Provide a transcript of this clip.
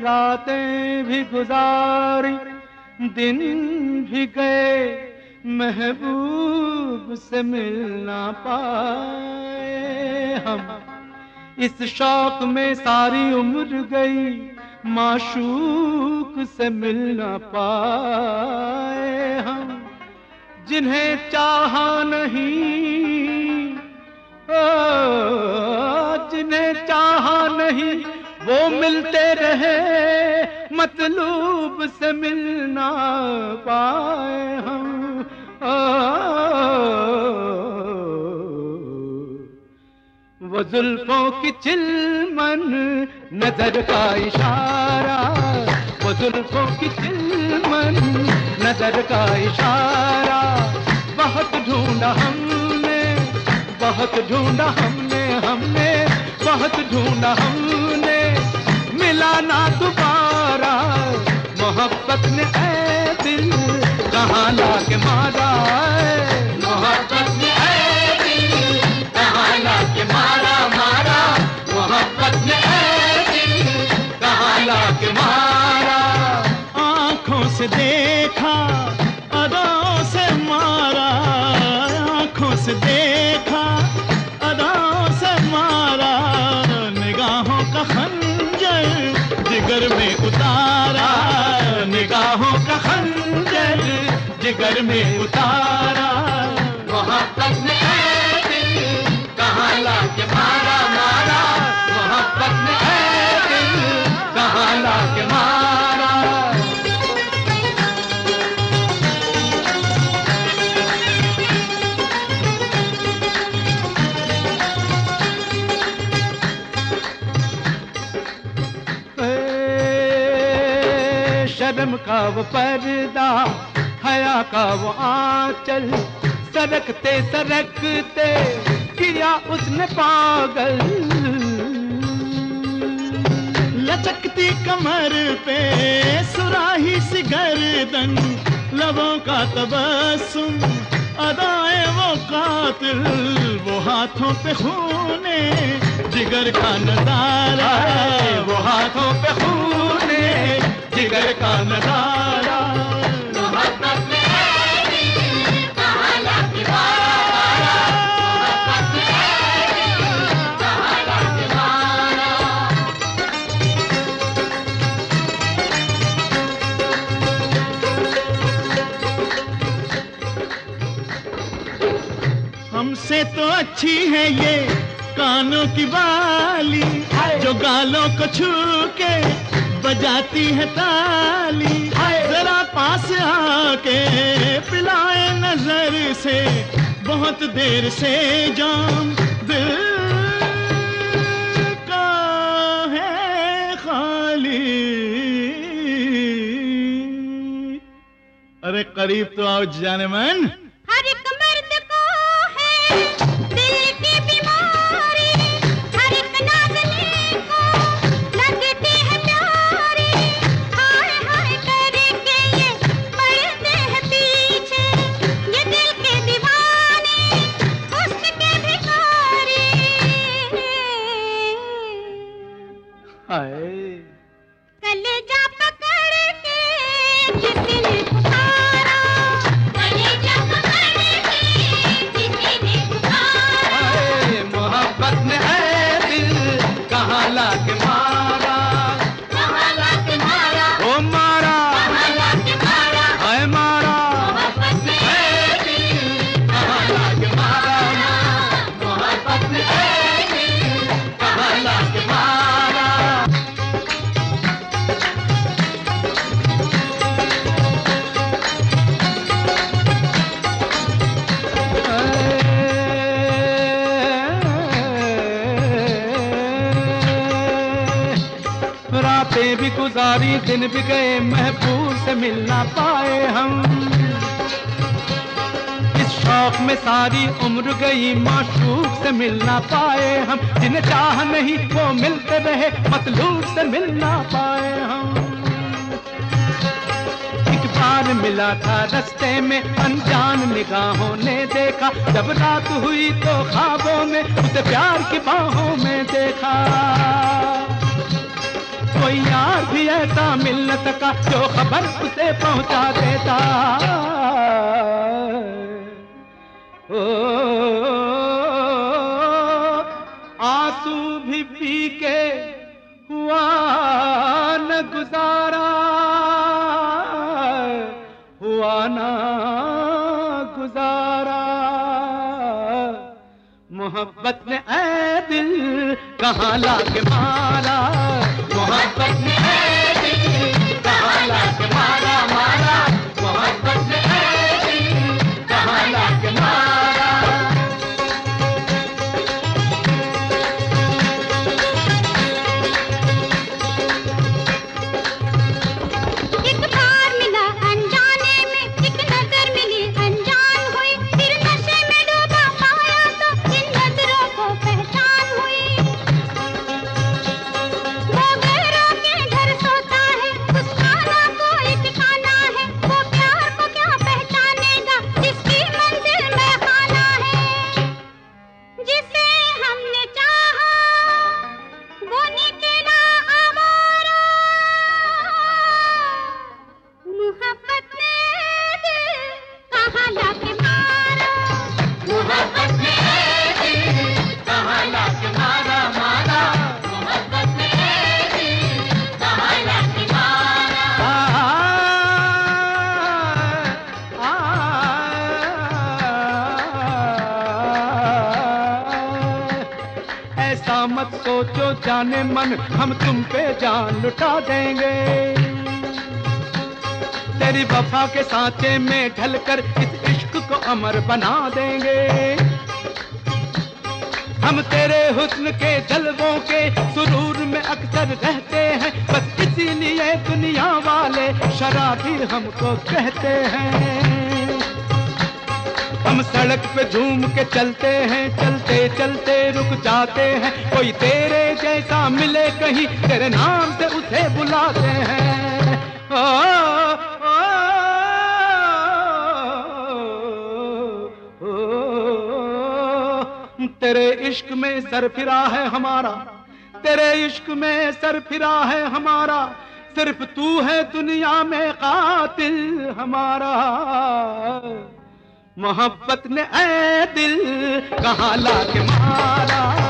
रातें भी गुजारी, दिन भी गए, महबूब से मिल ना पाए हम। इस शौक में सारी उम्र गई, माशूक से मिल ना पाए हम। जिन्हें चाहा नहीं, जिन्हें चाहा नहीं, वो मिलते रहे, मतलूब से मिल ना पाए हम। वो जुल्फों की चिलमन, नजर का इशारा, वो जुल्फों की चिलमन, नजर का इशारा। बहुत ढूंढा हमने, बहुत ढूंढा हमने, हमने बहुत ढूंढा हमने, मिला ना दोबारा। मोहब्बत ने ऐ दिल कहाँ लाके मारा, मोहब्बत ने ऐ दिल कहाँ लाके मारा, मारा। मोहब्बत ने ऐ दिल कहाँ लाके मारा। आँखों से देखा, अदाओं से मारा, आँखों से देखा, अदाओं से मारा। निगाहों का खंजर जिगर में उतारा, निगाहों का खंजर जिगर में उतारा। मोहब्बत ने ऐ दिल कहाँ लाके मारा, मारा। मोहब्बत ने ऐ दिल कहाँ लाके मारा। शर्म का वो पर्दा, हया का वो आंचल, सरकते सरकते किया उसने पागल। लचकती कमर पे सुराही सी गर्दन, लबों का तबस्सुम, अदाएं वो कातिल। वो हाथों पे खूने जिगर का नजारा, वो हाथों पे खूने जिगर का नजारा। मोहब्बत में ऐ दिल कहाँ लाके मारा, मोहब्बत में ऐ दिल कहाँ लाके मारा। हमसे तो अच्छी है ये कानों की बाली, जो गालों को छू के बजाती है ताली। जरा पास आके पिलाए नजर से, बहुत देर से जाम दिल का है खाली। अरे करीब तो आओ जाने मन। हर एक मर्द को है दिल की बीमारी, हर एक नाज़नीन को लगती है प्यारी। हाय हाय करके ये पड़ते हैं पीछे, ये दिल के दीवाने, हुस्न के भिखारी। हाय कलेजा पकड़ के किसी ने पुकारा, कलेजा पकड़ के किसी ने पुकारा। हाय, मोहब्बत ने ऐ दिल कहाँ लाके मारा, कहाँ लाके मारा, ओ मारा, कहाँ लाके मारा। हाय मारा। मोहब्बत ने ऐ दिल कहाँ लाके मारा, मोहब्बत ने ऐ दिल कहाँ लाके मारा। रातें भी गुजारी, दिन भी गए, महबूब से मिल ना पाए हम। इस शौक में सारी उम्र गई, माशूक से मिल ना पाए हम। जिन्हें चाह नहीं वो मिलते रहे, मतलूब से मिल ना पाए हम। एक बार मिला था रास्ते में, अनजान निगाहों ने देखा। जब रात हुई तो ख्वाबों में उसे प्यार की बाहों में देखा। कोई यार भी ऐसा मिल न सका जो खबर उसे पहुंचा देता। ओ आंसू भी पी के हुआ न गुजारा, हुआ न गुजारा। मोहब्बत ने ऐ दिल कहाँ लाके मारा, मोहब्बत ने ऐ दिल कहाँ लाके मारा, मारा। मोहब्बत ने ऐ दिल कहाँ लाके मारा। एक बार मिला अनजाने में, एक नजर मिली अनजान हुई, फिर नशे में डूबा पाया तो इन नजरों को पहचान हुई। वो गैरों के घर सोता है, उस खाना कोई ठिकाना है, वो प्यार को क्या पहचानेगा जिसकी मंजिल में खाना है। जिसे हमने चाहा वो निकला आवारा, मोहब्बत ने दिल कहाँ लाके मारा, मोहब्बत ने दिल कहाँ लाके मारा, मारा। मोहब्बत ने दिल कहाँ लाके मारा। ऐसा मत सोचो जाने मन हम तुम पे जान लुटा देंगे, तेरी वफा के सांचे में ढलकर इस इश्क को अमर बना देंगे। हम तेरे हुस्न के जलवों के सुरूर में अक्सर रहते हैं, बस इसीलिए दुनिया वाले शराबी हमको कहते हैं। हम सड़क पे झूम के चलते हैं, चलते चलते रुक जाते हैं, कोई तेरे जैसा मिले कहीं तेरे नाम से उसे बुलाते हैं। तेरे इश्क में सर फिरा है हमारा, तेरे इश्क में सर फिरा है हमारा, सिर्फ तू है दुनिया में कातिल हमारा। मोहब्बत ने ऐ दिल कहाँ लाके मारा,